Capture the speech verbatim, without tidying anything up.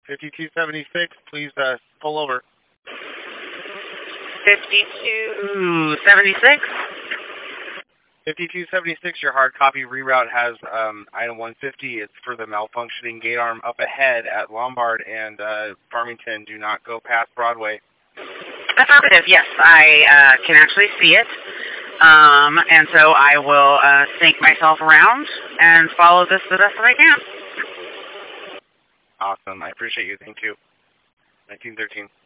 fifty-two seventy-six, please uh, pull over. fifty-two seventy-six? fifty-two seventy-six, your hard copy reroute has um, item one fifty. It's for the malfunctioning gate arm up ahead at Lombard and uh, Farmington. Do not go past Broadway. Affirmative, yes. I uh, can actually see it. Um, and so I will uh, sink myself around and follow this the best that I can. Awesome. I appreciate you. Thank you. nineteen thirteen.